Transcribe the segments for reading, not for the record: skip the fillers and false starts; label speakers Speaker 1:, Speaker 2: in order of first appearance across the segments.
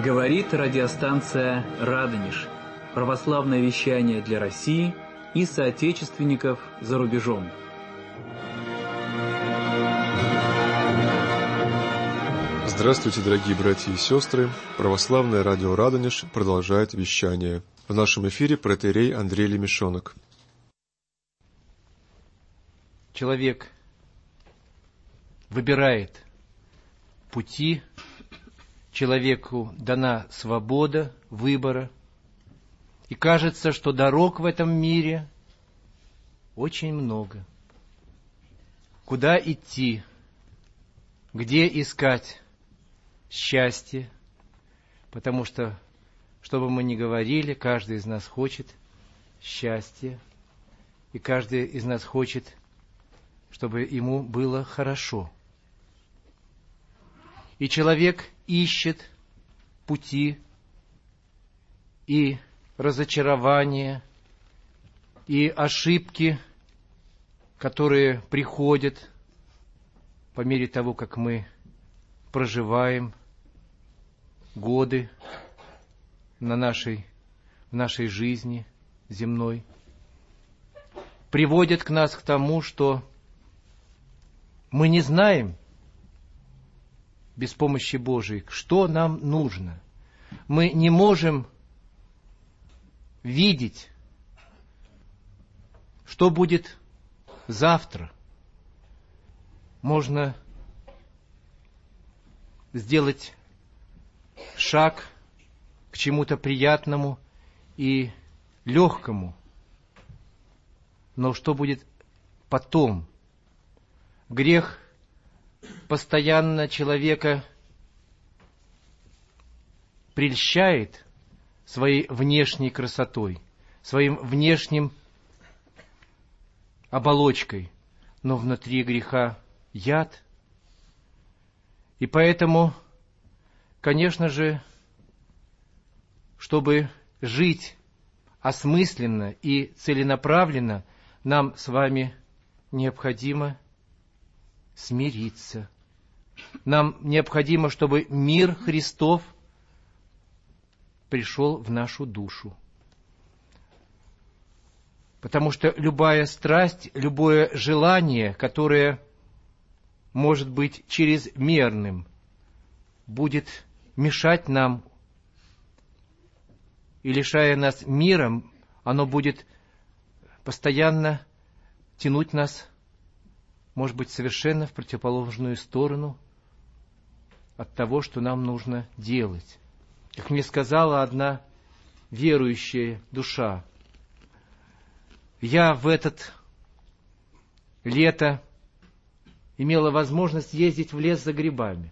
Speaker 1: Говорит радиостанция «Радонеж». Православное вещание для России и соотечественников за рубежом.
Speaker 2: Здравствуйте, дорогие братья и сестры! Православное радио «Радонеж» продолжает вещание. В нашем эфире протоиерей Андрей Лемешонок.
Speaker 3: Человек выбирает пути, человеку дана свобода выбора, и кажется, что дорог в этом мире очень много. Куда идти? Где искать счастье? Потому что, что бы мы ни говорили, каждый из нас хочет счастья, и каждый из нас хочет, чтобы ему было хорошо. И человек ищет пути и разочарования, и ошибки, которые приходят по мере того, как мы проживаем годы в нашей жизни земной, приводят к нас к тому, что мы не знаем без помощи Божией, что нам нужно. Мы не можем видеть, что будет завтра. Можно сделать шаг к чему-то приятному и легкому. Но что будет потом? Грех постоянно человека прельщает своей внешней красотой, своим внешним оболочкой, но внутри греха яд. И поэтому, конечно же, чтобы жить осмысленно и целенаправленно, нам с вами необходимо смириться. Нам необходимо, чтобы мир Христов пришел в нашу душу. Потому что любая страсть, любое желание, которое может быть чрезмерным, будет мешать нам и, лишая нас мира, оно будет постоянно тянуть нас, может быть, совершенно в противоположную сторону от того, что нам нужно делать. Как мне сказала одна верующая душа, я в этот лето имела возможность ездить в лес за грибами.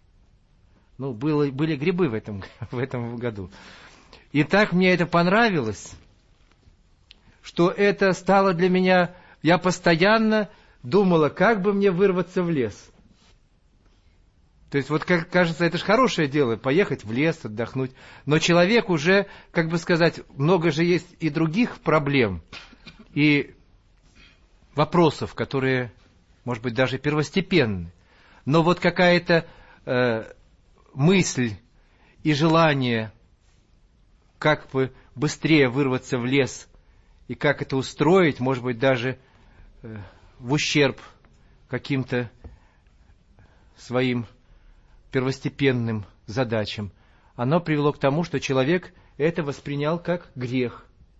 Speaker 3: Были грибы в этом году. И так мне это понравилось, что это стало для меня... Я постоянно думала, как бы мне вырваться в лес. То есть, кажется, это же хорошее дело, поехать в лес, отдохнуть. Но человек уже, много же есть и других проблем, и вопросов, которые, может быть, даже первостепенны. Но какая-то мысль и желание, как бы быстрее вырваться в лес, и как это устроить, может быть, даже в ущерб каким-то своим первостепенным задачам, оно привело к тому, что человек это воспринял как грех.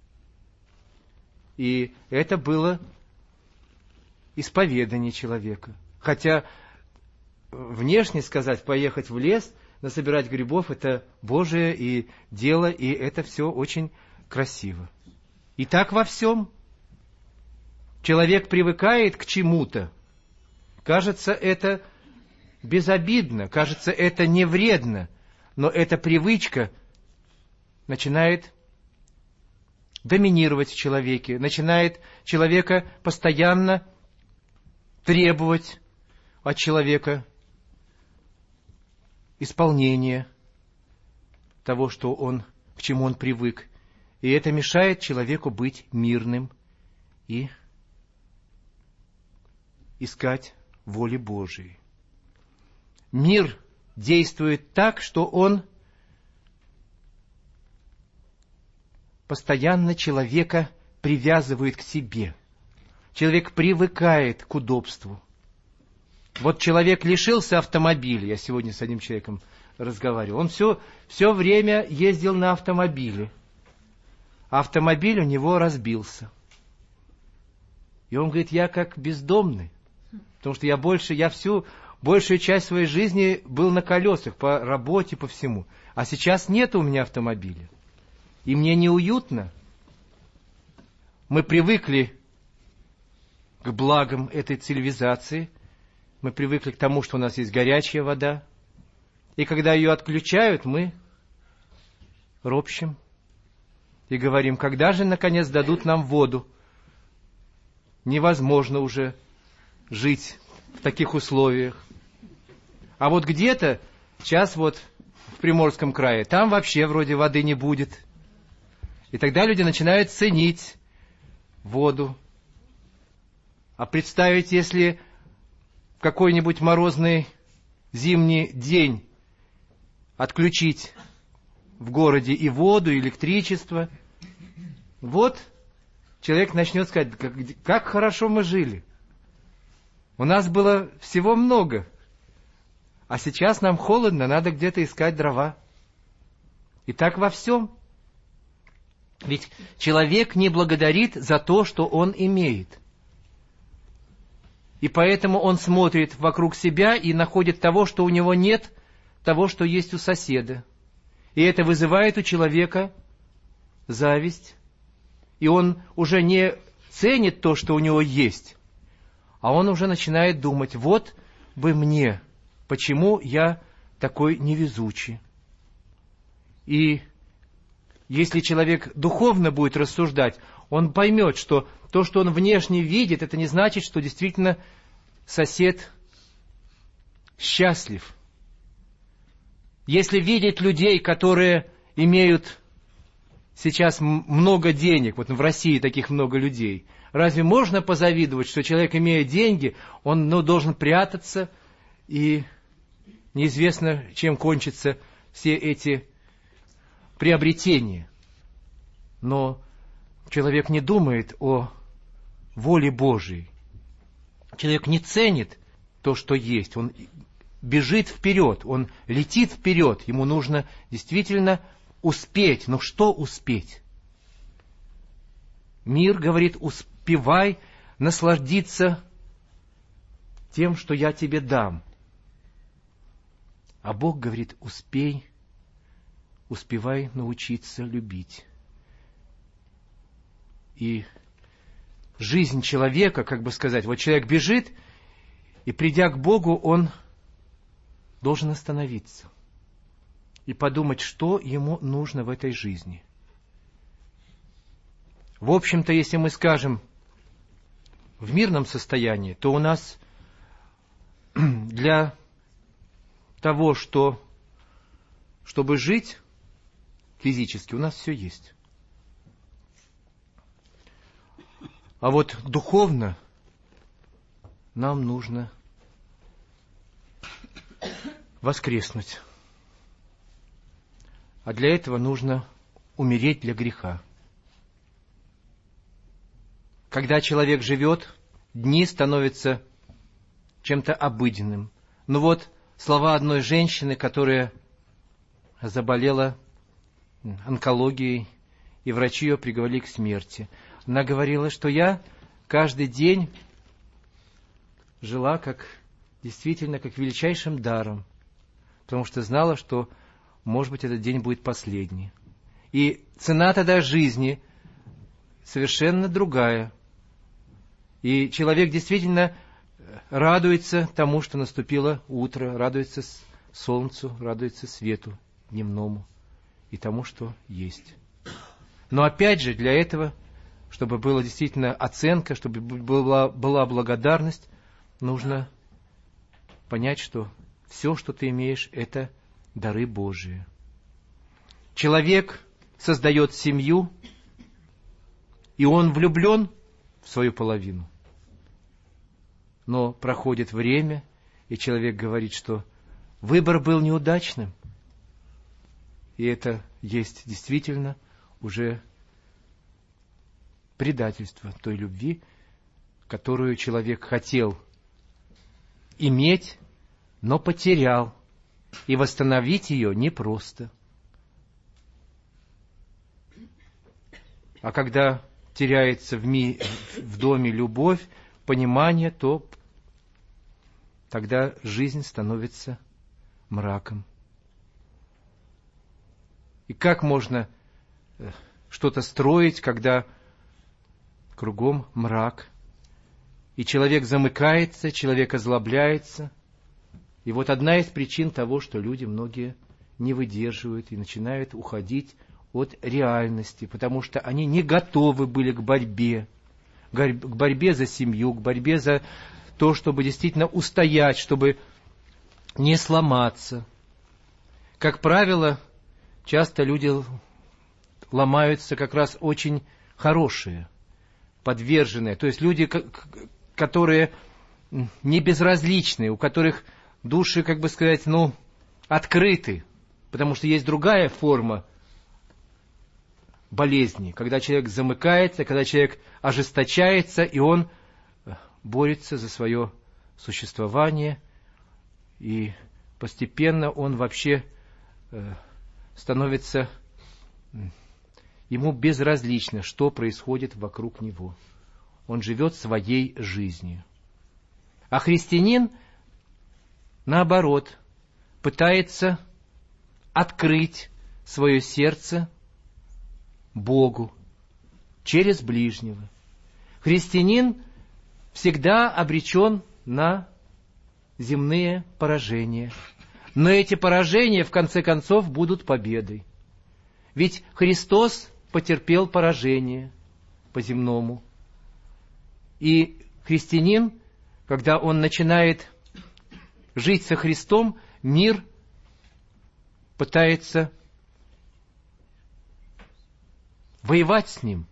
Speaker 3: И это было исповедание человека. Хотя внешне сказать, поехать в лес, насобирать грибов, это Божие и дело, и это все очень красиво. И так во всем. Человек привыкает к чему-то. Кажется, это безобидно, кажется, это не вредно, но эта привычка начинает доминировать в человеке, начинает человека постоянно требовать от человека исполнения того, к чему он привык. И это мешает человеку быть мирным и искать воли Божией. Мир действует так, что он постоянно человека привязывают к себе. Человек привыкает к удобству. Вот человек лишился автомобиля. Я сегодня с одним человеком разговаривал. Он все время ездил на автомобиле. Автомобиль у него разбился. И он говорит, я как бездомный. Потому что я всю большую часть своей жизни был на колесах, по работе, по всему. А сейчас нет у меня автомобиля. И мне неуютно. Мы привыкли к благам этой цивилизации. Мы привыкли к тому, что у нас есть горячая вода. И когда ее отключают, мы ропщем и говорим, когда же, наконец, дадут нам воду? Невозможно уже жить в таких условиях. А вот где-то, сейчас вот в Приморском крае, там вообще вроде воды не будет. И тогда люди начинают ценить воду. А представить, если в какой-нибудь морозный зимний день отключить в городе и воду, и электричество, вот человек начнет сказать, как хорошо мы жили. У нас было всего много, а сейчас нам холодно, надо где-то искать дрова. И так во всем. Ведь человек не благодарит за то, что он имеет. И поэтому он смотрит вокруг себя и находит того, что у него нет, того, что есть у соседа. И это вызывает у человека зависть. И он уже не ценит то, что у него есть, а он уже начинает думать, вот бы мне, почему я такой невезучий. И если человек духовно будет рассуждать, он поймет, что то, что он внешне видит, это не значит, что действительно сосед счастлив. Если видеть людей, которые имеют сейчас много денег, вот в России таких много людей, разве можно позавидовать, что человек, имея деньги, он должен прятаться, и неизвестно, чем кончатся все эти приобретения. Но человек не думает о воле Божией. Человек не ценит то, что есть. Он бежит вперед, он летит вперед. Ему нужно действительно успеть. Но что успеть? Мир говорит, успевай насладиться тем, что я тебе дам. А Бог говорит, успевай научиться любить. И жизнь человека, как бы сказать, вот человек бежит, и придя к Богу, он должен остановиться и подумать, что ему нужно в этой жизни. В общем-то, если мы скажем в мирном состоянии, то у нас для того, чтобы жить физически, у нас все есть. А вот духовно нам нужно воскреснуть. А для этого нужно умереть для греха. Когда человек живет, дни становятся чем-то обыденным. Ну вот слова одной женщины, которая заболела онкологией, и врачи ее приговорили к смерти. Она говорила, что я каждый день жила действительно как величайшим даром, потому что знала, что, может быть, этот день будет последний. И цена тогда жизни совершенно другая. И человек действительно радуется тому, что наступило утро, радуется солнцу, радуется свету дневному и тому, что есть. Но опять же, для этого, чтобы была действительно оценка, чтобы была благодарность, нужно понять, что все, что ты имеешь, это дары Божии. Человек создает семью, и он влюблен в свою половину. Но проходит время, и человек говорит, что выбор был неудачным. И это есть действительно уже предательство той любви, которую человек хотел иметь, но потерял, и восстановить ее непросто. А когда теряется в доме любовь, понимание, то тогда жизнь становится мраком. И как можно что-то строить, когда кругом мрак, и человек замыкается, человек озлобляется? И вот одна из причин того, что люди многие не выдерживают и начинают уходить от реальности, потому что они не готовы были к борьбе за семью, к борьбе за то, чтобы действительно устоять, чтобы не сломаться. Как правило, часто люди ломаются как раз очень хорошие, подверженные, то есть люди, которые не безразличны, у которых души, как бы сказать, открыты, потому что есть другая форма болезни, когда человек замыкается, когда человек ожесточается, и он борется за свое существование, и постепенно он вообще становится, ему безразлично, что происходит вокруг него. Он живет своей жизнью. А христианин, наоборот, пытается открыть свое сердце Богу через ближнего. Христианин всегда обречен на земные поражения. Но эти поражения, в конце концов, будут победой. Ведь Христос потерпел поражение по-земному. И христианин, когда он начинает жить со Христом, мир пытается воевать с ним.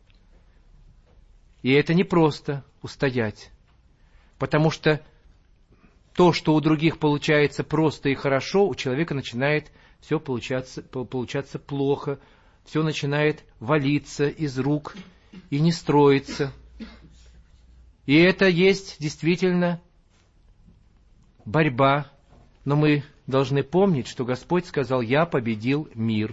Speaker 3: И это непросто устоять, потому что то, что у других получается просто и хорошо, у человека начинает все получаться плохо, все начинает валиться из рук и не строиться. И это есть действительно борьба, но мы должны помнить, что Господь сказал: «Я победил мир».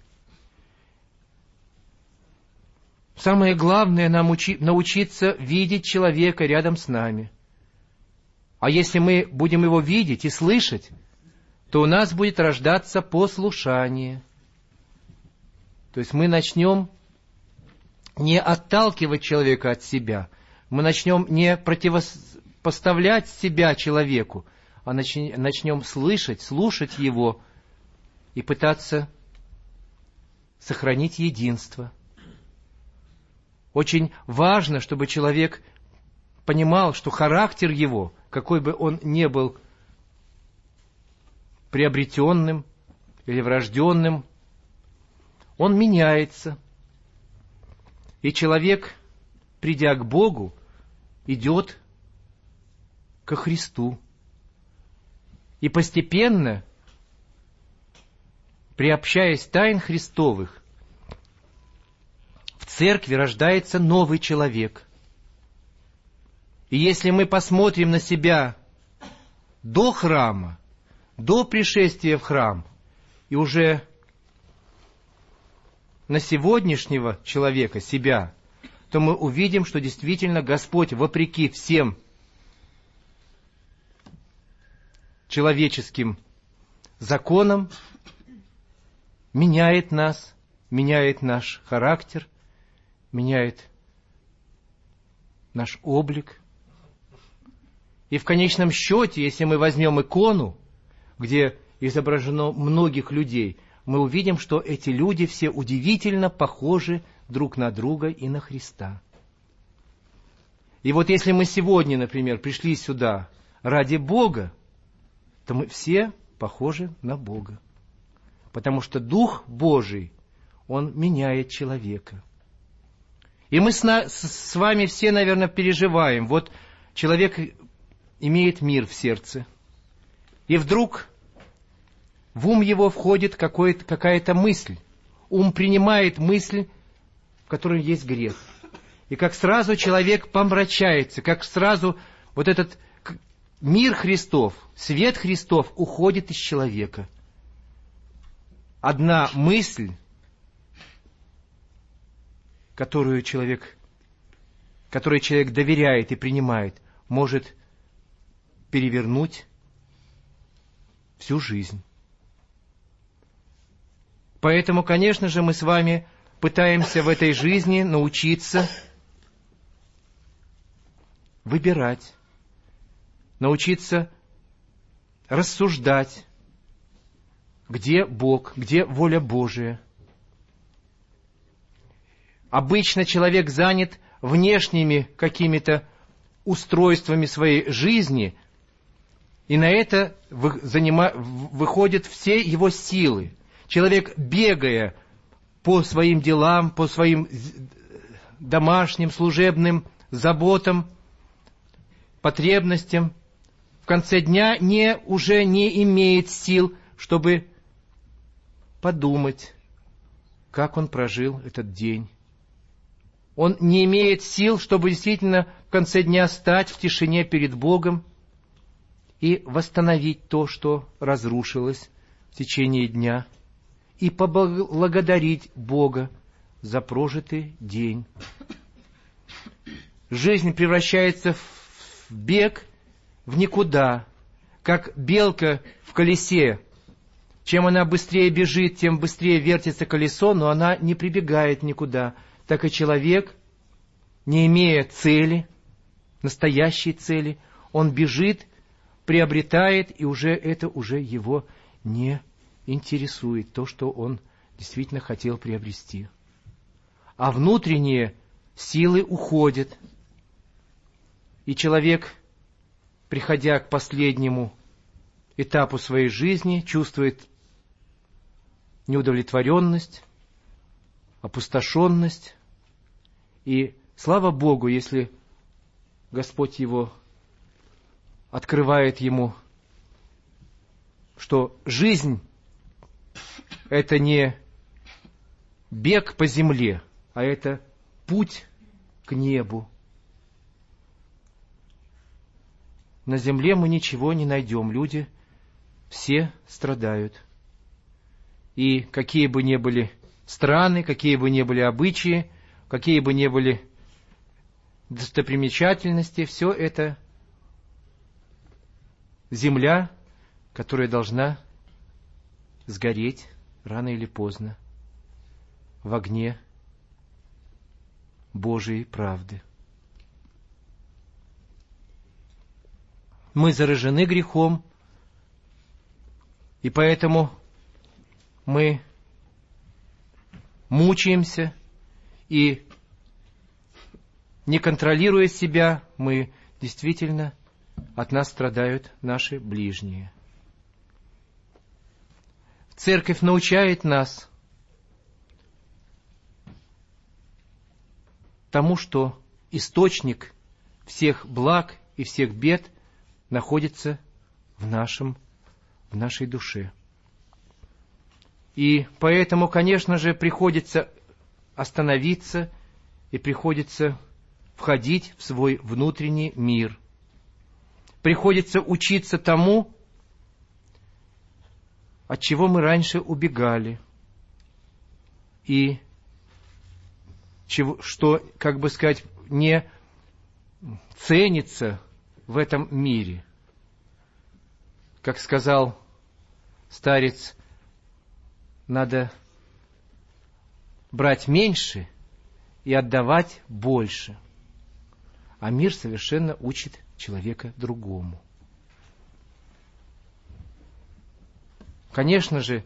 Speaker 3: Самое главное нам научиться видеть человека рядом с нами. А если мы будем его видеть и слышать, то у нас будет рождаться послушание. То есть мы начнем не отталкивать человека от себя, мы начнем не противопоставлять себя человеку, а начнем слушать его и пытаться сохранить единство. Очень важно, чтобы человек понимал, что характер его, какой бы он ни был приобретенным или врожденным, он меняется. И человек, придя к Богу, идет ко Христу. И постепенно, приобщаясь тайн Христовых, в церкви рождается новый человек. И если мы посмотрим на себя до храма, до пришествия в храм, и уже на сегодняшнего человека, себя, то мы увидим, что действительно Господь, вопреки всем человеческим законам, меняет нас, меняет наш характер, меняет наш облик. И в конечном счете, если мы возьмем икону, где изображено многих людей, мы увидим, что эти люди все удивительно похожи друг на друга и на Христа. И вот если мы сегодня, например, пришли сюда ради Бога, то мы все похожи на Бога. Потому что Дух Божий, Он меняет человека. И мы с вами все, наверное, переживаем. Вот человек имеет мир в сердце, и вдруг в ум его входит какая-то мысль. Ум принимает мысль, в которой есть грех. и как сразу человек помрачается, как сразу вот этот мир Христов, свет Христов уходит из человека. Одна мысль, которой человек доверяет и принимает, может перевернуть всю жизнь. Поэтому, конечно же, мы с вами пытаемся в этой жизни научиться выбирать, научиться рассуждать, где Бог, где воля Божия. Обычно человек занят внешними какими-то устройствами своей жизни, и на это выходят все его силы. Человек, бегая по своим делам, по своим домашним, служебным заботам, потребностям, в конце дня уже не имеет сил, чтобы подумать, как он прожил этот день. Он не имеет сил, чтобы действительно в конце дня стать в тишине перед Богом и восстановить то, что разрушилось в течение дня, и поблагодарить Бога за прожитый день. Жизнь превращается в бег, в никуда, как белка в колесе. Чем она быстрее бежит, тем быстрее вертится колесо, но она не прибегает никуда. Так и человек, не имея цели, настоящей цели, он бежит, приобретает, и это уже его не интересует, то, что он действительно хотел приобрести. А внутренние силы уходят, и человек, приходя к последнему этапу своей жизни, чувствует неудовлетворенность, опустошенность. И слава Богу, если Господь его открывает ему, что жизнь — это не бег по земле, а это путь к небу. На земле мы ничего не найдем, люди все страдают. И какие бы ни были страны, какие бы ни были обычаи, какие бы ни были достопримечательности, все это земля, которая должна сгореть рано или поздно в огне Божией правды. Мы заражены грехом, и поэтому мы мучаемся, и, не контролируя себя, мы действительно, от нас страдают наши ближние. Церковь научает нас тому, что источник всех благ и всех бед находится в нашей душе. И поэтому, конечно же, приходится остановиться и приходится входить в свой внутренний мир. Приходится учиться тому, от чего мы раньше убегали, и что, как бы сказать, не ценится в этом мире. Как сказал старец, надо брать меньше и отдавать больше. А мир совершенно учит человека другому. Конечно же,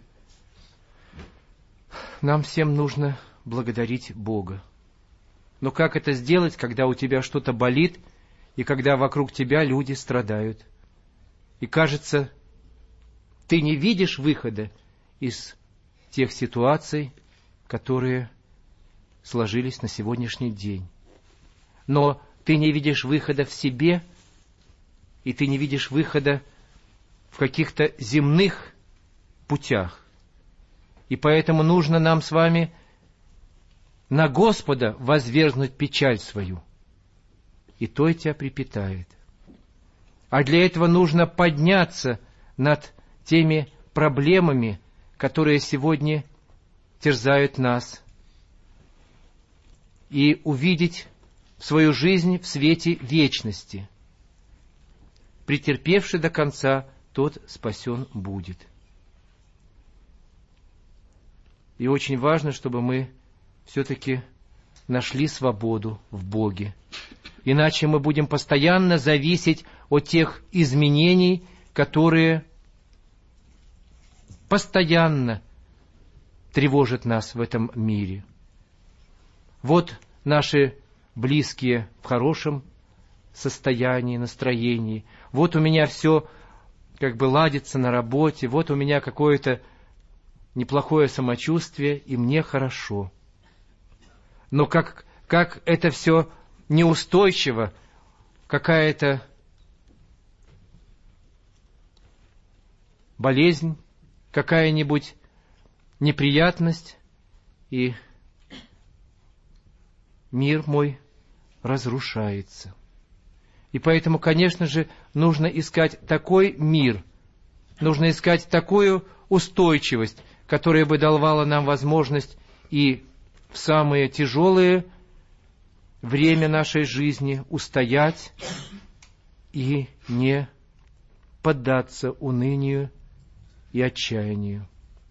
Speaker 3: нам всем нужно благодарить Бога. Но как это сделать, когда у тебя что-то болит, и когда вокруг тебя люди страдают? И кажется, ты не видишь выхода из тех ситуаций, которые сложились на сегодняшний день. Но ты не видишь выхода в себе, и ты не видишь выхода в каких-то земных путях. И поэтому нужно нам с вами на Господа возвергнуть печаль свою, и той тебя припитает. А для этого нужно подняться над теми проблемами, которые сегодня терзают нас, и увидеть свою жизнь в свете вечности. Претерпевший до конца, тот спасен будет. И очень важно, чтобы мы все-таки нашли свободу в Боге. Иначе мы будем постоянно зависеть от тех изменений, которые постоянно тревожат нас в этом мире. Вот наши близкие в хорошем состоянии, настроении. Вот у меня все как бы ладится на работе. Вот у меня какое-то неплохое самочувствие, и мне хорошо. Но как это все неустойчиво, какая-то болезнь, какая-нибудь неприятность, и мир мой разрушается. И поэтому, конечно же, нужно искать такой мир, нужно искать такую устойчивость, которая бы давала нам возможность и в самые тяжелые время нашей жизни устоять и не поддаться унынию и отчаянию.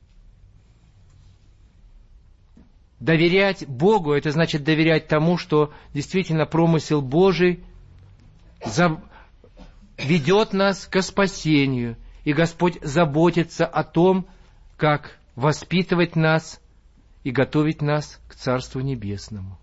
Speaker 3: Доверять Богу — это значит доверять тому, что действительно промысел Божий ведет нас к спасению, и Господь заботится о том, как воспитывать нас и готовить нас к Царству Небесному.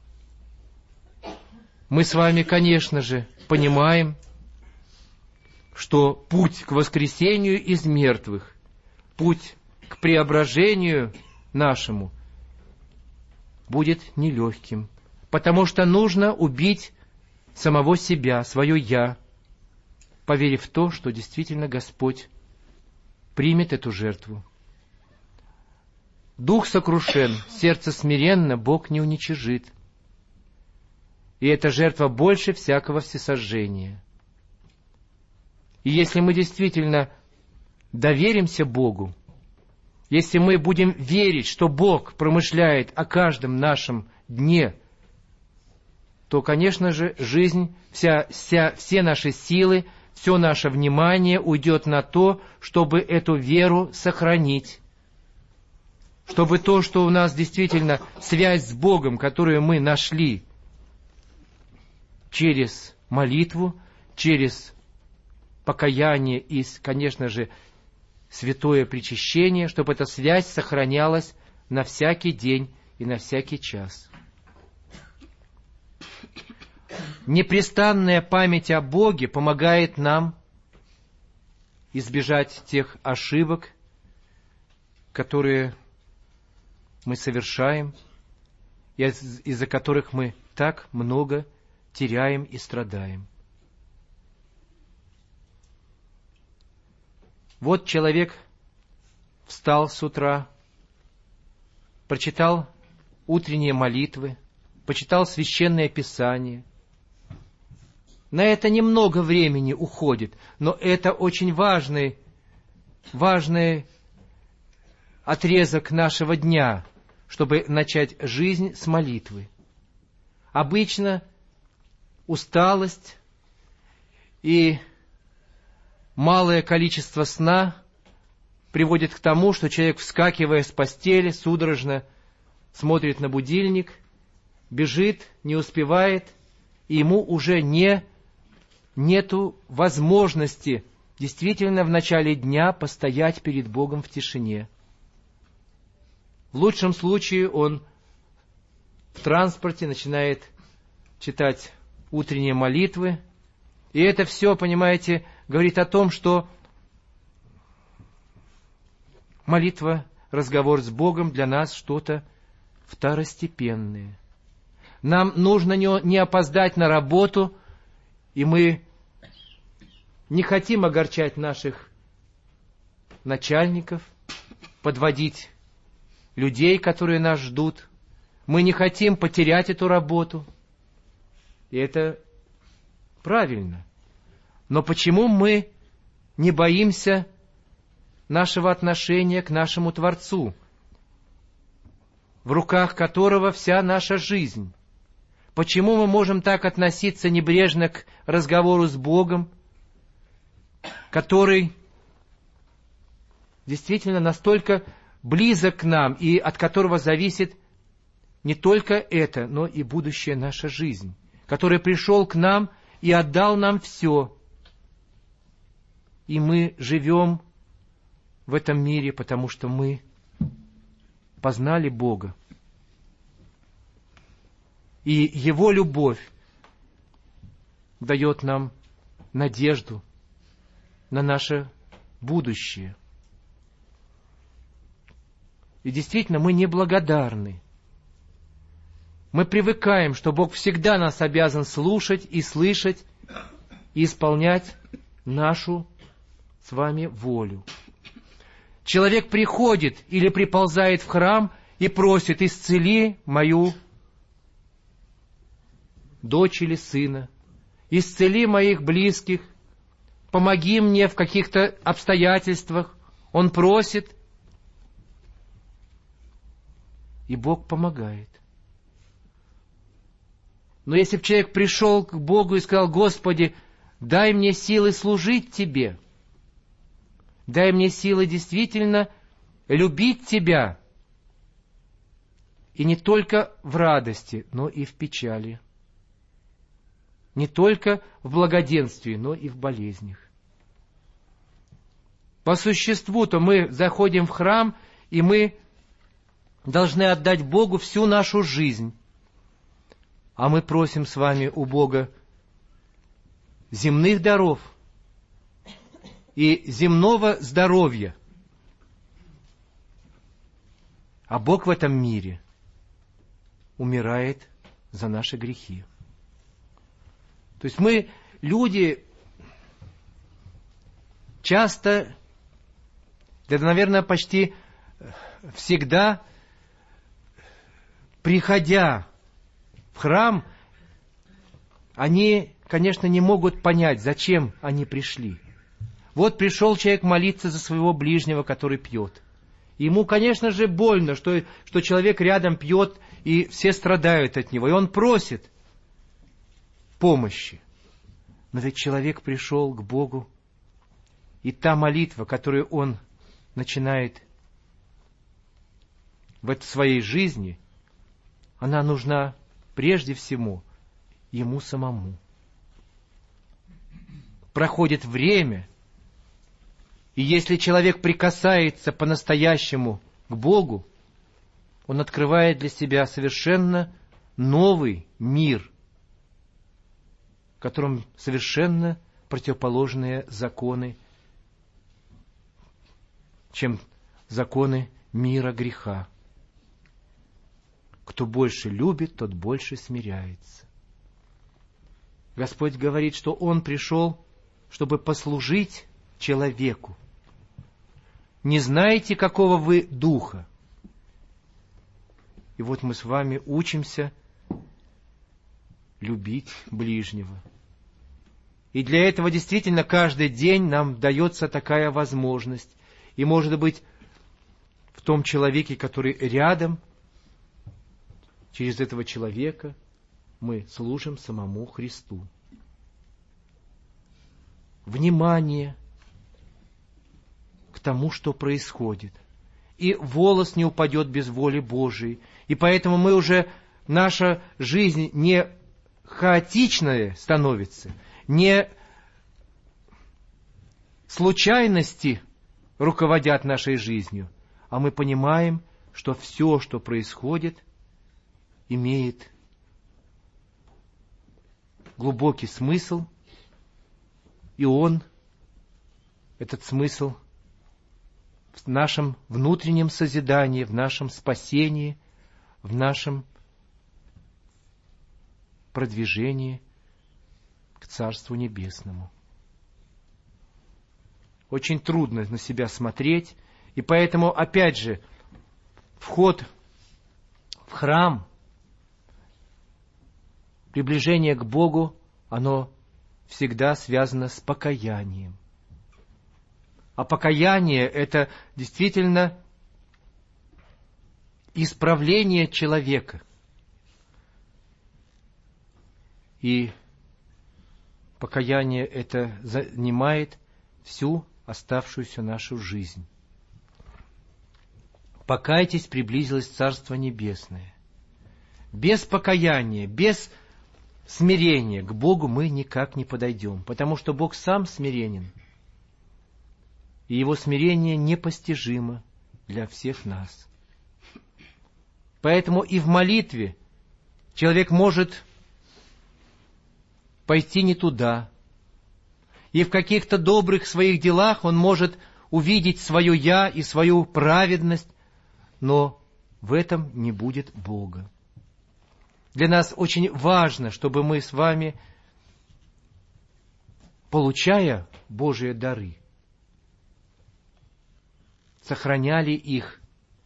Speaker 3: Мы с вами, конечно же, понимаем, что путь к воскресению из мертвых, путь к преображению нашему будет нелегким, потому что нужно убить самого себя, свое «я», поверив в то, что действительно Господь примет эту жертву. Дух сокрушен, сердце смиренно, Бог не уничижит. И эта жертва больше всякого всесожжения. И если мы действительно доверимся Богу, если мы будем верить, что Бог промышляет о каждом нашем дне, то, конечно же, жизнь, все наши силы, все наше внимание уйдет на то, чтобы эту веру сохранить. Чтобы то, что у нас действительно связь с Богом, которую мы нашли через молитву, через покаяние и, конечно же, святое причащение, чтобы эта связь сохранялась на всякий день и на всякий час. Непрестанная память о Боге помогает нам избежать тех ошибок, которые мы совершаем, из-за которых мы так много теряем и страдаем. Вот человек встал с утра, прочитал утренние молитвы, почитал Священное Писание. На это немного времени уходит, но это очень важный отрезок нашего дня, чтобы начать жизнь с молитвы. Обычно усталость и малое количество сна приводит к тому, что человек, вскакивая с постели, судорожно смотрит на будильник, бежит, не успевает, и ему уже нету возможности действительно в начале дня постоять перед Богом в тишине. В лучшем случае он в транспорте начинает читать утренние молитвы, и это все, понимаете, говорит о том, что молитва, разговор с Богом для нас что-то второстепенное. Нам нужно не опоздать на работу, и мы не хотим огорчать наших начальников, подводить людей, которые нас ждут. Мы не хотим потерять эту работу. И это правильно. Но почему мы не боимся нашего отношения к нашему Творцу, в руках которого вся наша жизнь? Почему мы можем так относиться небрежно к разговору с Богом, который действительно настолько близок к нам и от которого зависит не только это, но и будущая наша жизнь, который пришел к нам и отдал нам все. И мы живем в этом мире, потому что мы познали Бога. И Его любовь дает нам надежду на наше будущее. И действительно, мы неблагодарны. Мы привыкаем, что Бог всегда нас обязан слушать и слышать, и исполнять нашу с вами волю. Человек приходит или приползает в храм и просит: исцели мою дочь или сына, исцели моих близких, помоги мне в каких-то обстоятельствах. Он просит, и Бог помогает. Но если бы человек пришел к Богу и сказал: Господи, дай мне силы служить Тебе, дай мне силы действительно любить Тебя, и не только в радости, но и в печали, не только в благоденствии, но и в болезнях. По существу-то мы заходим в храм, и мы должны отдать Богу всю нашу жизнь. А мы просим с вами у Бога земных даров и земного здоровья. А Бог в этом мире умирает за наши грехи. То есть мы, люди, часто, да, наверное, почти всегда, приходя в храм, они, конечно, не могут понять, зачем они пришли. Вот пришел человек молиться за своего ближнего, который пьет. Ему, конечно же, больно, что человек рядом пьет, и все страдают от него. И он просит помощи. Но ведь человек пришел к Богу, и та молитва, которую он начинает в своей жизни, она нужна прежде всего ему самому. Проходит время, и если человек прикасается по-настоящему к Богу, он открывает для себя совершенно новый мир, в котором совершенно противоположные законы, чем законы мира греха. Кто больше любит, тот больше смиряется. Господь говорит, что Он пришел, чтобы послужить человеку. Не знаете, какого вы духа? И вот мы с вами учимся любить ближнего. И для этого действительно каждый день нам дается такая возможность. И, может быть, в том человеке, который рядом, через этого человека мы служим самому Христу. Внимание к тому, что происходит. И волос не упадет без воли Божией. И поэтому наша жизнь не хаотичная становится, не случайности руководят нашей жизнью, а мы понимаем, что все, что происходит, имеет глубокий смысл, и этот смысл в нашем внутреннем созидании, в нашем спасении, в нашем продвижении к Царству Небесному. Очень трудно на себя смотреть, и поэтому, опять же, вход в храм приближение к Богу, оно всегда связано с покаянием. А покаяние — это действительно исправление человека. И покаяние это занимает всю оставшуюся нашу жизнь. «Покайтесь, приблизилось Царство Небесное». Без покаяния, без смирения к Богу мы никак не подойдем, потому что Бог сам смиренен, и Его смирение непостижимо для всех нас. Поэтому и в молитве человек может пойти не туда, и в каких-то добрых своих делах он может увидеть свое «я» и свою праведность, но в этом не будет Бога. Для нас очень важно, чтобы мы с вами, получая Божие дары, сохраняли их.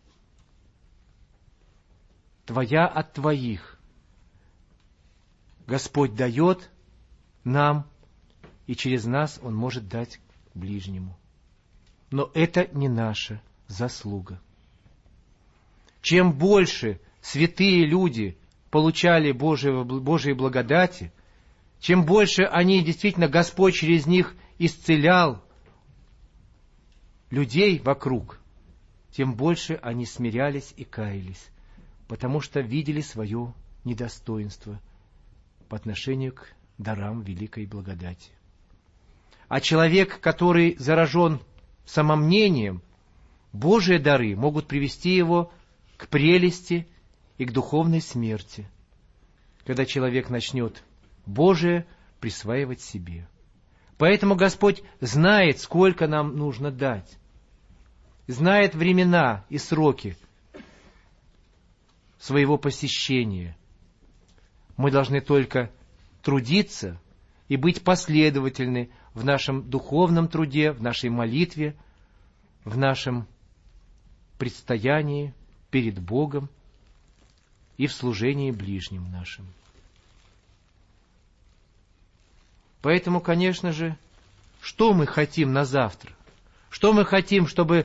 Speaker 3: Твоя от твоих. Господь дает нам, и через нас Он может дать ближнему. Но это не наша заслуга. Чем больше святые люди получали Божьей благодати, чем больше они действительно, Господь через них исцелял людей вокруг, тем больше они смирялись и каялись, потому что видели свое недостоинство по отношению к дарам великой благодати. А человек, который заражен самомнением, Божьи дары могут привести его к прелести и к духовной смерти, когда человек начнет Божие присваивать себе. Поэтому Господь знает, сколько нам нужно дать, знает времена и сроки своего посещения. Мы должны только трудиться и быть последовательны в нашем духовном труде, в нашей молитве, в нашем предстоянии перед Богом и в служении ближним нашим. Поэтому, конечно же, что мы хотим на завтра? Что мы хотим, чтобы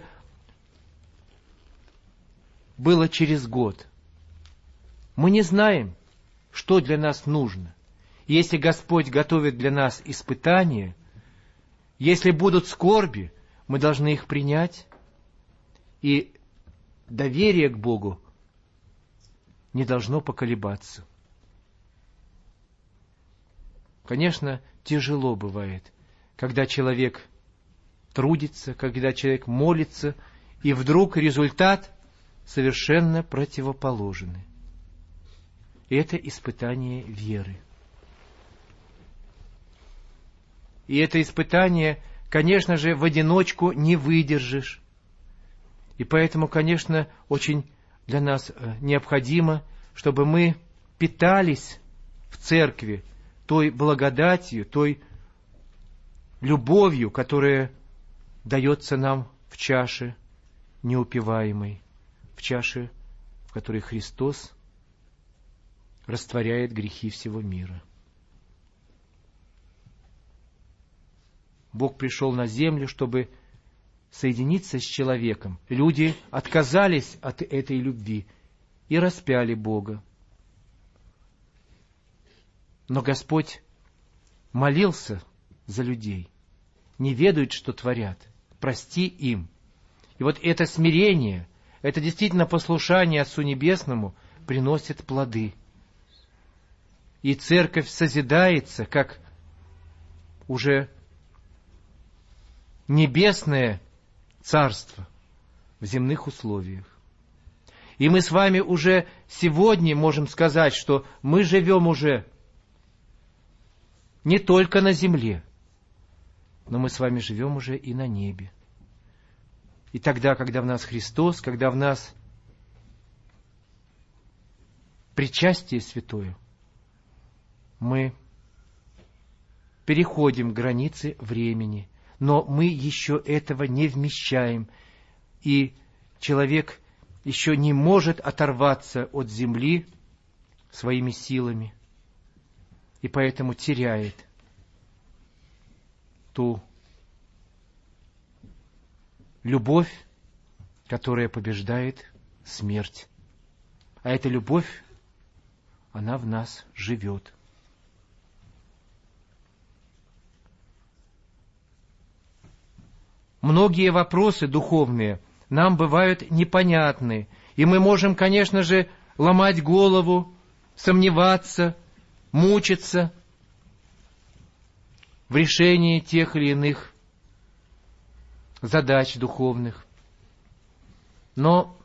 Speaker 3: было через год? Мы не знаем, что для нас нужно. Если Господь готовит для нас испытания, если будут скорби, мы должны их принять, и доверие к Богу не должно поколебаться. Конечно, тяжело бывает, когда человек трудится, когда человек молится, и вдруг результат совершенно противоположный. И это испытание веры. И это испытание, конечно же, в одиночку не выдержишь. И поэтому, конечно, очень для нас необходимо, чтобы мы питались в церкви той благодатью, той любовью, которая дается нам в чаше неупиваемой, в чаше, в которой Христос растворяет грехи всего мира. Бог пришел на землю, чтобы соединиться с человеком. Люди отказались от этой любви и распяли Бога. Но Господь молился за людей, не ведают, что творят. Прости им. И вот это смирение, это действительно послушание Отцу Небесному приносит плоды. И церковь созидается, как уже небесное царство в земных условиях. И мы с вами уже сегодня можем сказать, что мы живем уже не только на земле, но мы с вами живем уже и на небе. И тогда, когда в нас Христос, когда в нас причастие святое, мы переходим границы времени, но мы еще этого не вмещаем, и человек еще не может оторваться от земли своими силами. и поэтому теряет ту любовь, которая побеждает смерть. А эта любовь, она в нас живет. Многие вопросы духовные нам бывают непонятны, и мы можем, конечно же, ломать голову, сомневаться, мучиться в решении тех или иных задач духовных. Но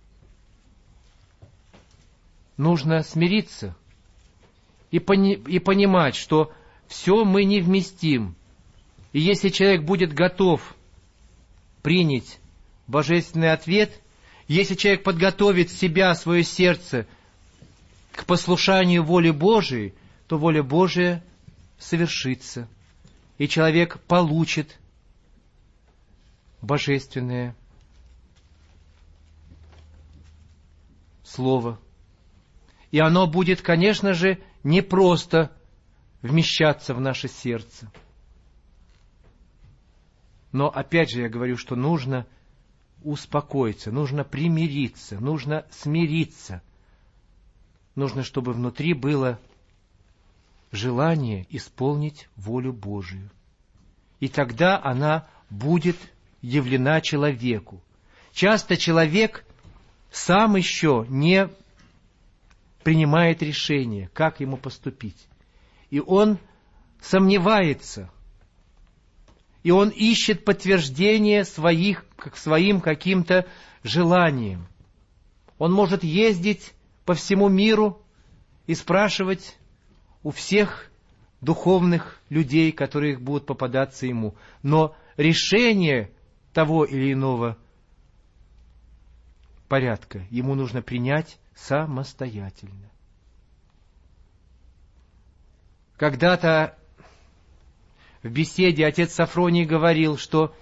Speaker 3: нужно смириться и понимать, что все мы не вместим. И если человек будет готов принять божественный ответ, если человек подготовит себя, свое сердце к послушанию воле Божией, то воля Божия совершится, и человек получит божественное слово. И оно будет, конечно же, не просто вмещаться в наше сердце. Но опять же я говорю, что нужно успокоиться, нужно примириться, нужно смириться. Нужно, чтобы внутри было желание исполнить волю Божию. И тогда она будет явлена человеку. Часто человек сам еще не принимает решение, как ему поступить. И он сомневается. И он ищет подтверждение своим каким-то желаниям. Он может ездить по всему миру и спрашивать у всех духовных людей, которые будут попадаться ему. Но решение того или иного порядка ему нужно принять самостоятельно. Когда-то в беседе отец Сафроний говорил, что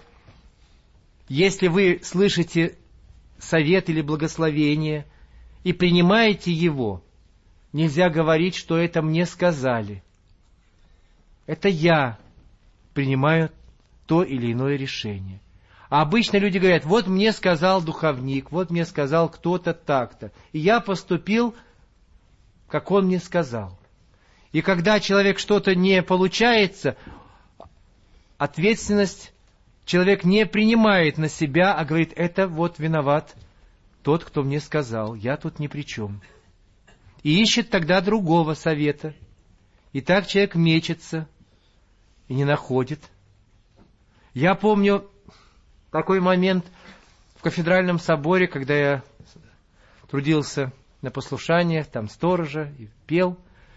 Speaker 3: если вы слышите совет или благословение и принимаете его, нельзя говорить, что это мне сказали. Это я принимаю то или иное решение. А обычно люди говорят, вот мне сказал духовник, вот мне сказал кто-то так-то, и я поступил, как он мне сказал. И когда человек что-то не получается, ответственность человек не принимает на себя, а говорит, это вот виноват тот, кто мне сказал, я тут ни при чем. И ищет тогда другого совета. И так человек мечется и не находит. Я помню такой момент в кафедральном соборе, когда я трудился на послушаниях, там сторожа, и пел.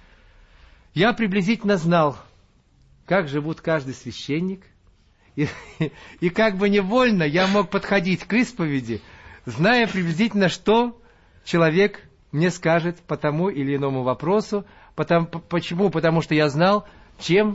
Speaker 3: Я приблизительно знал, как живут каждый священник, и как бы невольно я мог подходить к исповеди, зная приблизительно, что человек мне скажет по тому или иному вопросу. Почему? Потому что я знал, чем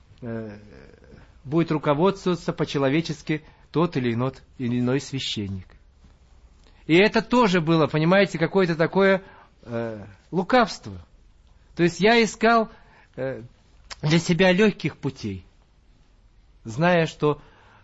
Speaker 3: будет руководствоваться по-человечески тот или иной священник. И это тоже было, понимаете, какое-то такое лукавство. То есть я искал для себя легких путей, зная, что...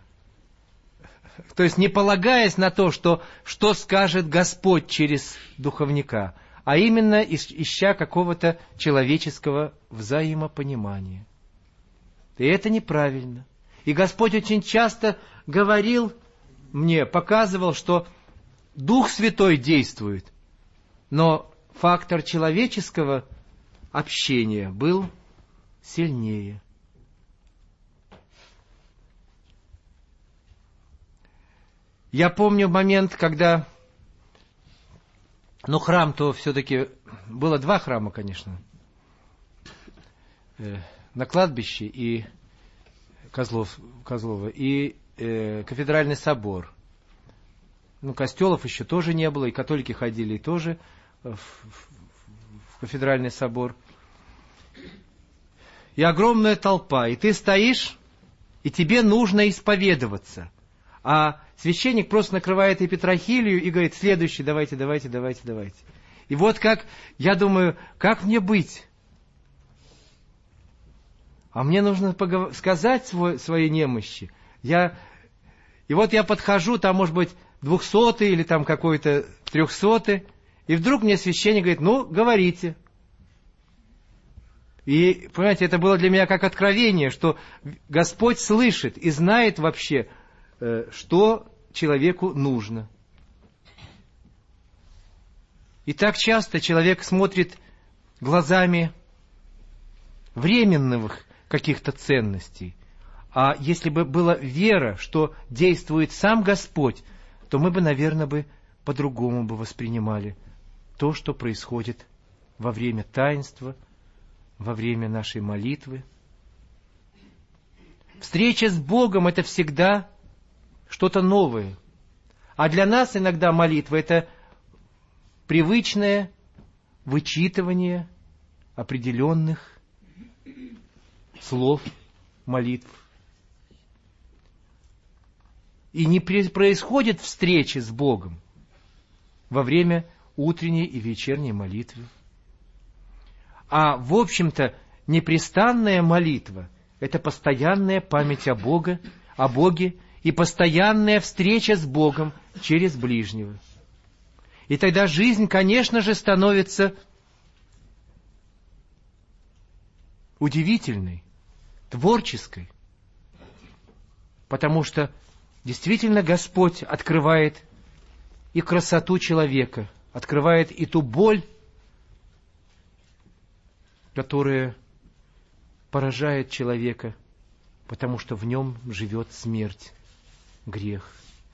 Speaker 3: То есть не полагаясь на то, что скажет Господь через духовника, а именно ища какого-то человеческого взаимопонимания. И это неправильно. И Господь очень часто говорил мне, показывал, что Дух Святой действует, но фактор человеческого общения был сильнее. Я помню момент, когда... храм-то все-таки... Было 2 храма, конечно. На кладбище и Козлово, и кафедральный собор. Костелов еще тоже не было, и католики ходили тоже в кафедральный собор. И огромная толпа, и ты стоишь, и тебе нужно исповедоваться. А священник просто накрывает епитрахилию и говорит, следующий, давайте. И вот как, я думаю, как мне быть? А мне нужно сказать свои немощи. И вот я подхожу, там, может быть, 200-й или там какой-то 300-й, и вдруг мне священник говорит: ну, говорите. И, понимаете, это было для меня как откровение, что Господь слышит и знает вообще, что человеку нужно. И так часто человек смотрит глазами временных каких-то ценностей. А если бы была вера, что действует сам Господь, то мы бы, наверное, по-другому бы воспринимали то, что происходит во время таинства, во время нашей молитвы. Встреча с Богом — это всегда что-то новое. А для нас иногда молитва — это привычное вычитывание определенных слов молитв. И не происходит встречи с Богом во время утренней и вечерней молитвы. А, в общем-то, непрестанная молитва — это постоянная память о Боге и постоянная встреча с Богом через ближнего. И тогда жизнь, конечно же, становится удивительной, творческой, потому что действительно Господь открывает и красоту человека, открывает и ту боль, которая поражает человека, потому что в нем живет смерть, грех.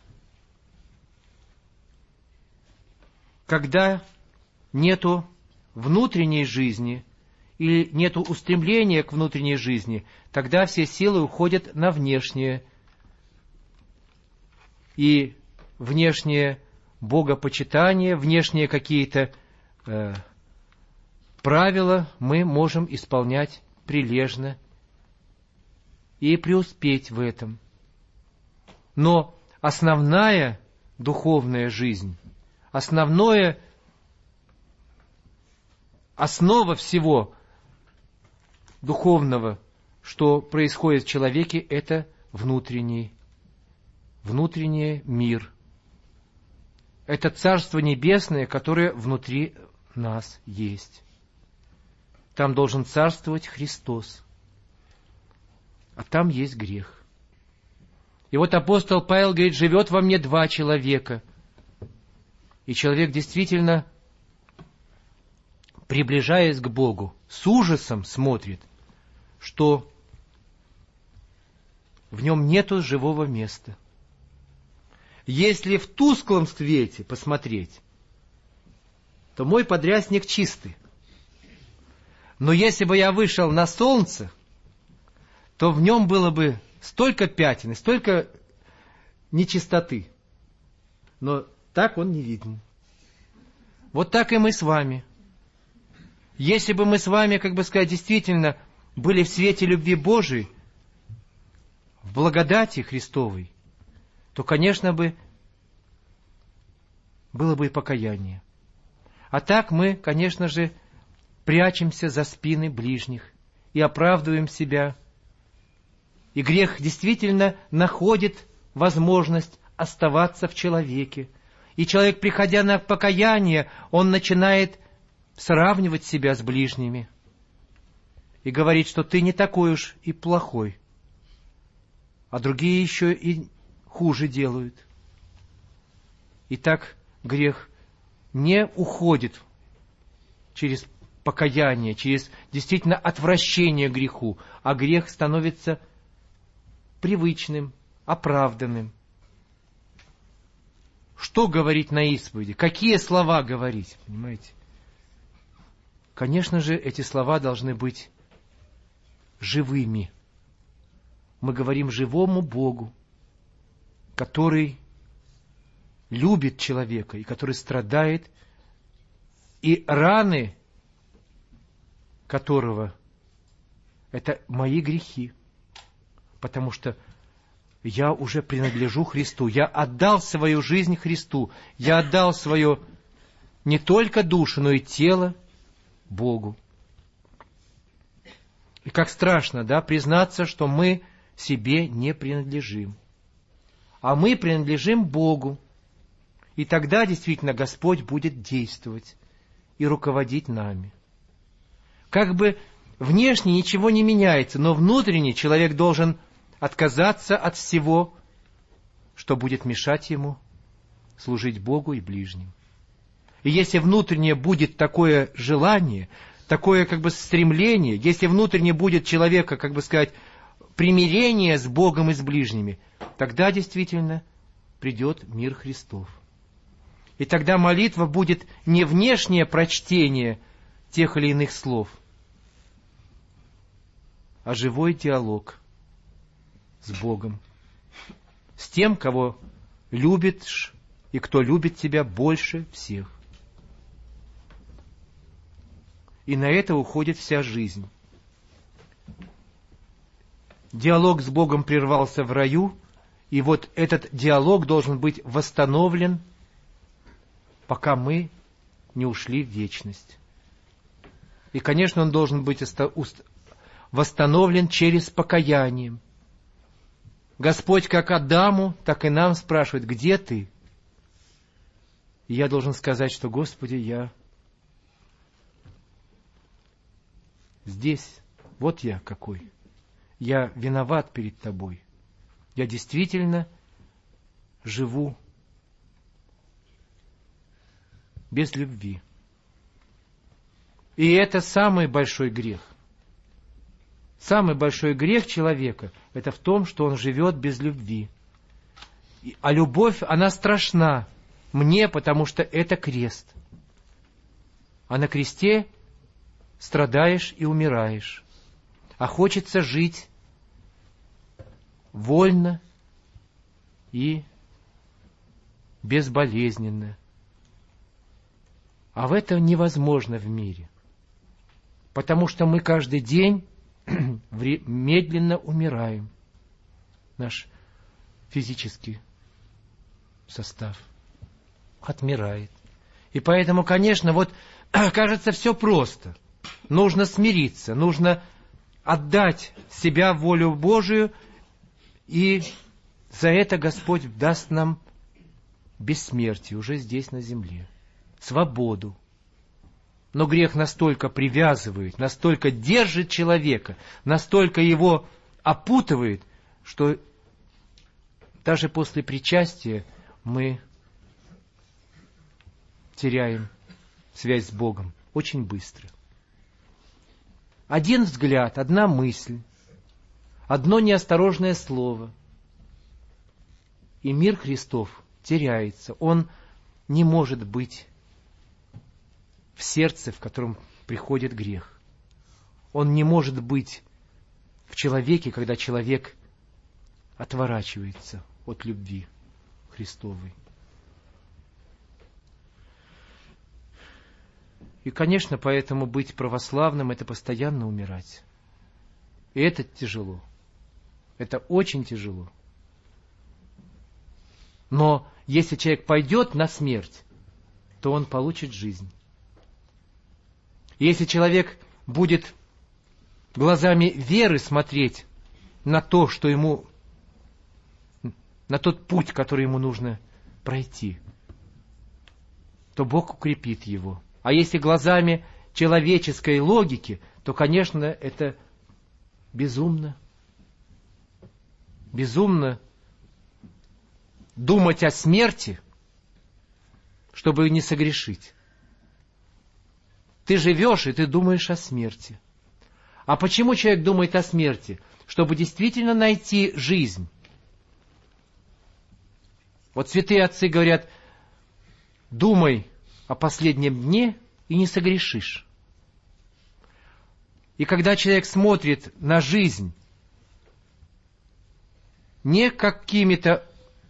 Speaker 3: Когда нету внутренней жизни или нету устремления к внутренней жизни, тогда все силы уходят на внешнее. И внешнее богопочитание, внешние какие-то правила мы можем исполнять прилежно и преуспеть в этом. Но основная духовная жизнь, основа всего духовного, что происходит в человеке, это внутренний мир. Это Царство Небесное, которое внутри нас есть. Там должен царствовать Христос. А там есть грех. И вот апостол Павел говорит: живет во мне 2 человека. И человек действительно, приближаясь к Богу, с ужасом смотрит, что в нем нету живого места. Если в тусклом свете посмотреть, то мой подрясник чистый. Но если бы я вышел на солнце, то в нем было бы столько пятен, столько нечистоты. Но так он не виден. Вот так и мы с вами. Если бы мы с вами, действительно были в свете любви Божией, в благодати Христовой, то, конечно бы, было бы и покаяние. А так мы, конечно же, прячемся за спины ближних и оправдываем себя. И грех действительно находит возможность оставаться в человеке. И человек, приходя на покаяние, он начинает сравнивать себя с ближними и говорит, что ты не такой уж и плохой, а другие еще и хуже делают. И так грех не уходит через покаяние, через действительно отвращение к греху, а грех становится привычным, оправданным. Что говорить на исповеди? Какие слова говорить? Понимаете? Конечно же, эти слова должны быть живыми. Мы говорим живому Богу, который любит человека и который страдает, и раны которого это мои грехи, потому что я уже принадлежу Христу, я отдал свою жизнь Христу, я отдал свою не только душу, но и тело Богу. И как страшно, да, признаться, что мы себе не принадлежим. А мы принадлежим Богу. И тогда действительно Господь будет действовать и руководить нами. Как бы внешне ничего не меняется, но внутренне человек должен отказаться от всего, что будет мешать ему служить Богу и ближним. И если внутренне будет такое желание, такое как бы стремление, если внутренне будет человека, как бы сказать, примирение с Богом и с ближними, тогда действительно придет мир Христов. И тогда молитва будет не внешнее прочтение тех или иных слов, а живой диалог с Богом, с тем, кого любишь и кто любит тебя больше всех. И на это уходит вся жизнь. Диалог с Богом прервался в раю, и вот этот диалог должен быть восстановлен, пока мы не ушли в вечность. И, конечно, он должен быть восстановлен через покаяние. Господь как Адаму, так и нам спрашивает: где ты? И я должен сказать, что, Господи, я здесь, вот я какой. Я виноват перед Тобой. Я действительно живу без любви. И это самый большой грех. Самый большой грех человека — это в том, что он живет без любви. А любовь, она страшна мне, потому что это крест. А на кресте страдаешь и умираешь. А хочется жить вольно и безболезненно. А в это невозможно в мире. Потому что мы каждый день медленно умираем. Наш физический состав отмирает. И поэтому, конечно, вот кажется, все просто. Нужно смириться, нужно отдать себя в волю Божию, и за это Господь даст нам бессмертие уже здесь на земле, свободу. Но грех настолько привязывает, настолько держит человека, настолько его опутывает, что даже после причастия мы теряем связь с Богом очень быстро. Один взгляд, одна мысль, одно неосторожное слово, и мир Христов теряется. Он не может быть в сердце, в котором приходит грех. Он не может быть в человеке, когда человек отворачивается от любви Христовой. И, конечно, поэтому быть православным — это постоянно умирать. И это тяжело. Это очень тяжело. Но если человек пойдет на смерть, то он получит жизнь. И если человек будет глазами веры смотреть на то, что ему, на тот путь, который ему нужно пройти, то Бог укрепит его. А если глазами человеческой логики, то, конечно, это безумно. Безумно думать о смерти, чтобы не согрешить. Ты живешь, и ты думаешь о смерти. А почему человек думает о смерти? Чтобы действительно найти жизнь. Вот святые отцы говорят: думай о последнем дне и не согрешишь. И когда человек смотрит на жизнь не какими-то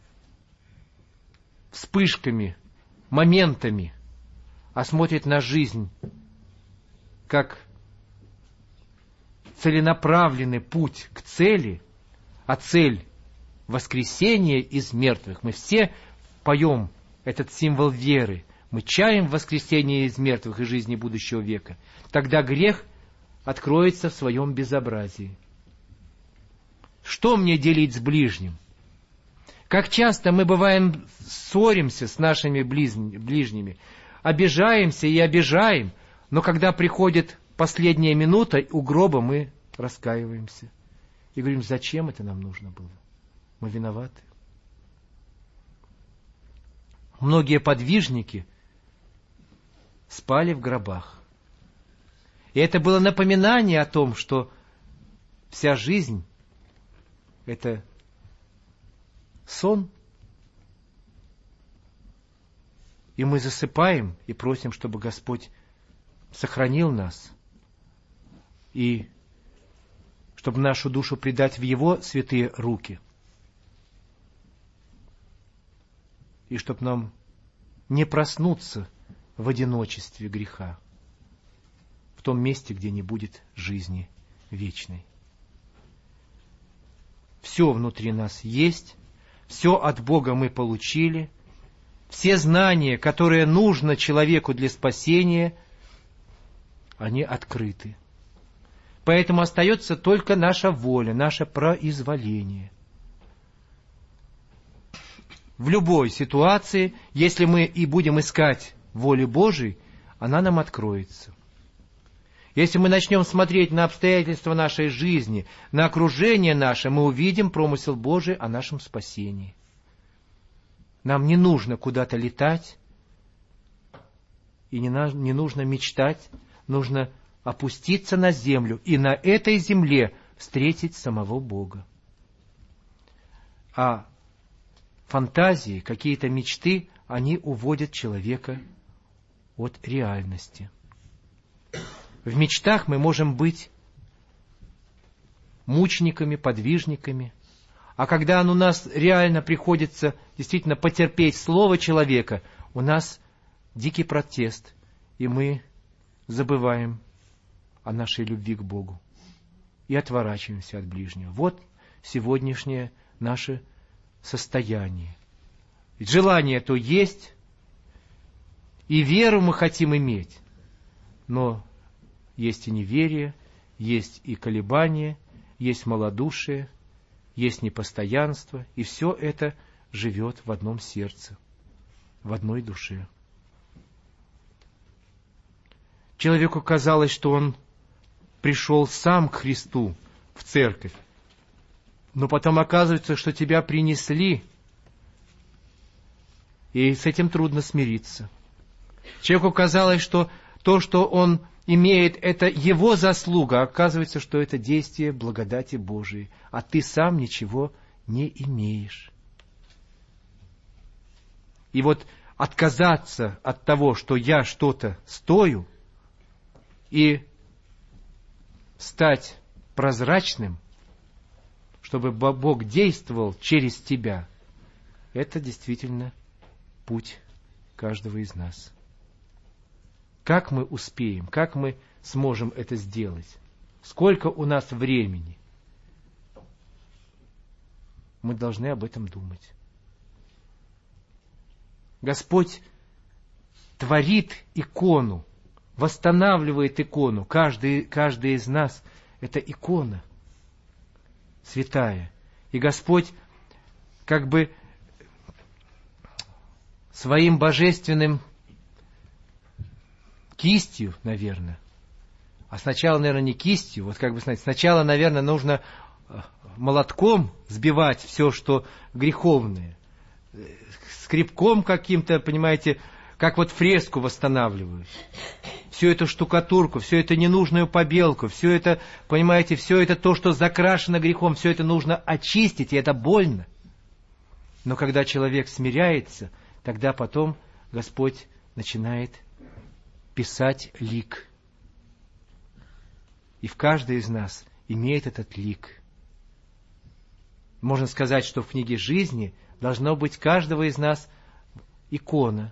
Speaker 3: вспышками, моментами, а смотрит на жизнь как целенаправленный путь к цели, а цель — воскресение из мертвых. Мы все поем этот символ веры. Мы чаем в воскресение из мертвых и жизни будущего века. Тогда грех откроется в своем безобразии. Что мне делить с ближним? Как часто мы бываем ссоримся с нашими ближними, обижаемся и обижаем, но когда приходит последняя минута, у гроба мы раскаиваемся и говорим, зачем это нам нужно было? Мы виноваты. Многие подвижники спали в гробах. И это было напоминание о том, что вся жизнь — это сон. И мы засыпаем и просим, чтобы Господь сохранил нас, и чтобы нашу душу предать в Его святые руки, и чтобы нам не проснуться в одиночестве греха, в том месте, где не будет жизни вечной. Все внутри нас есть, все от Бога мы получили, все знания, которые нужно человеку для спасения, они открыты. Поэтому остается только наша воля, наше произволение. В любой ситуации, если мы и будем искать воли Божией, она нам откроется. Если мы начнем смотреть на обстоятельства нашей жизни, на окружение наше, мы увидим промысел Божий о нашем спасении. Нам не нужно куда-то летать, и не нужно мечтать, нужно опуститься на землю и на этой земле встретить самого Бога. А фантазии, какие-то мечты, они уводят человека от реальности. В мечтах мы можем быть мучениками, подвижниками. А когда у нас реально приходится действительно потерпеть слово человека, у нас дикий протест, и мы забываем о нашей любви к Богу и отворачиваемся от ближнего. Вот сегодняшнее наше состояние. Ведь желание то есть, и веру мы хотим иметь, но есть и неверие, есть и колебания, есть малодушие, есть непостоянство, и все это живет в одном сердце, в одной душе. Человеку казалось, что он пришел сам к Христу в церковь, но потом оказывается, что тебя принесли, и с этим трудно смириться. Человеку казалось, что то, что он имеет, это его заслуга, а оказывается, что это действие благодати Божией, а ты сам ничего не имеешь. И вот отказаться от того, что я что-то стою, и стать прозрачным, чтобы Бог действовал через тебя, это действительно путь каждого из нас. Как мы успеем, как мы сможем это сделать? Сколько у нас времени? Мы должны об этом думать. Господь творит икону, восстанавливает икону. Каждый из нас — это икона святая. И Господь как бы своим божественным кистью, наверное. А сначала, наверное, не кистью. Вот как бы, знаете, сначала, наверное, нужно молотком сбивать все, что греховное. Скребком каким-то, понимаете, как вот фреску восстанавливают. Всю эту штукатурку, всю эту ненужную побелку, все это, понимаете, все это то, что закрашено грехом, все это нужно очистить, и это больно. Но когда человек смиряется, тогда потом Господь начинает писать лик. И в каждый из нас имеет этот лик. Можно сказать, что в книге жизни должно быть каждого из нас икона.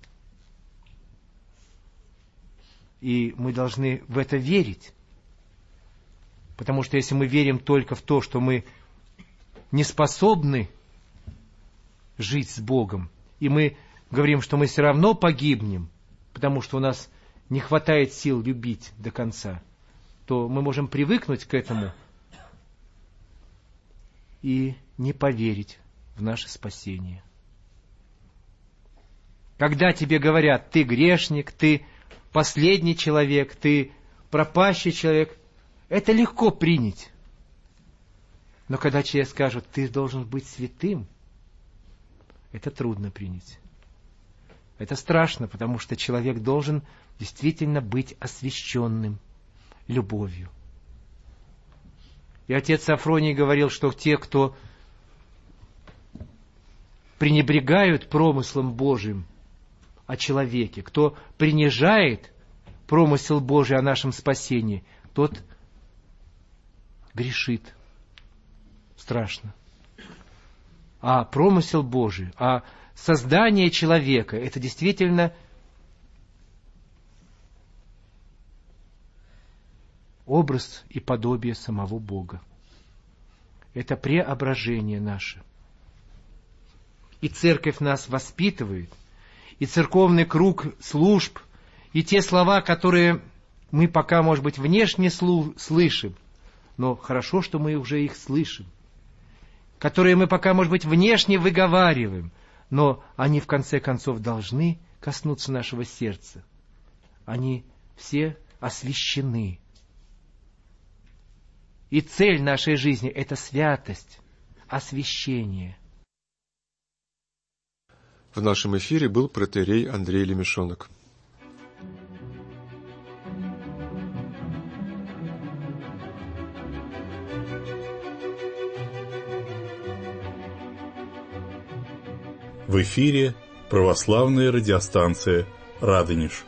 Speaker 3: И мы должны в это верить. Потому что если мы верим только в то, что мы не способны жить с Богом, и мы говорим, что мы все равно погибнем, потому что у нас не хватает сил любить до конца, то мы можем привыкнуть к этому и не поверить в наше спасение. Когда тебе говорят: ты грешник, ты последний человек, ты пропащий человек, это легко принять. Но когда тебе скажут: ты должен быть святым, это трудно принять. Это страшно, потому что человек должен действительно быть освященным любовью. И отец Афроний говорил, что те, кто пренебрегают промыслом Божьим о человеке, кто принижает промысел Божий о нашем спасении, тот грешит. Страшно. А промысел Божий, а создание человека — это действительно образ и подобие самого Бога. Это преображение наше. И церковь нас воспитывает, и церковный круг служб, и те слова, которые мы пока, может быть, внешне слышим, но хорошо, что мы уже их слышим, которые мы пока, может быть, внешне выговариваем, но они, в конце концов, должны коснуться нашего сердца. Они все освящены. И цель нашей жизни — это святость, освящение.
Speaker 2: В нашем эфире был протоиерей Андрей Лемешонок.
Speaker 4: В эфире православная радиостанция «Радонеж».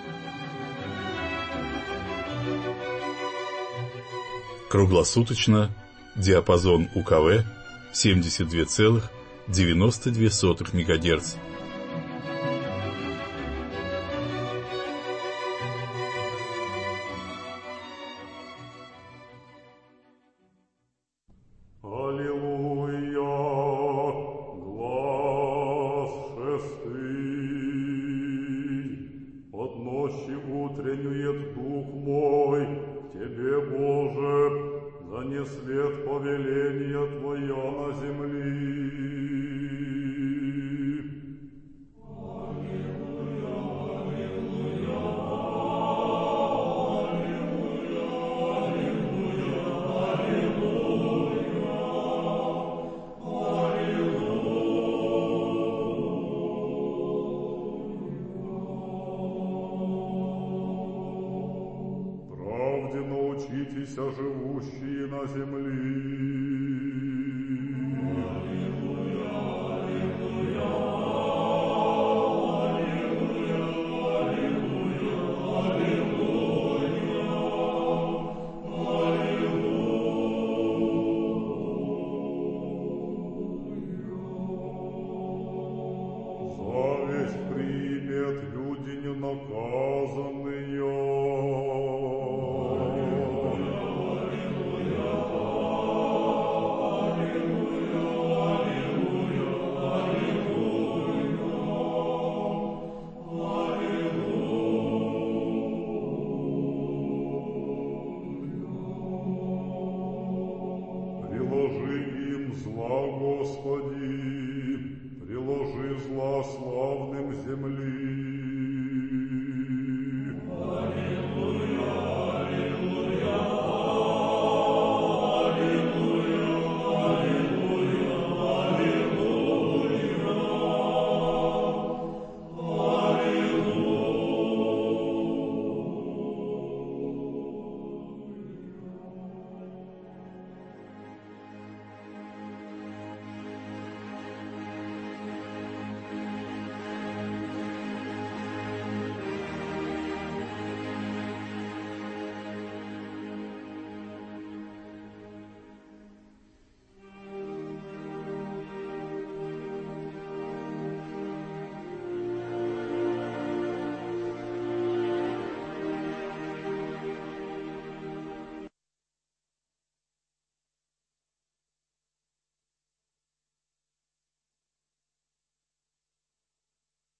Speaker 4: Круглосуточно, диапазон УКВ 72,92 МГц.
Speaker 5: Живущие на земли. Зависть примет люди ненаказанные. Приложи им зла, Господи.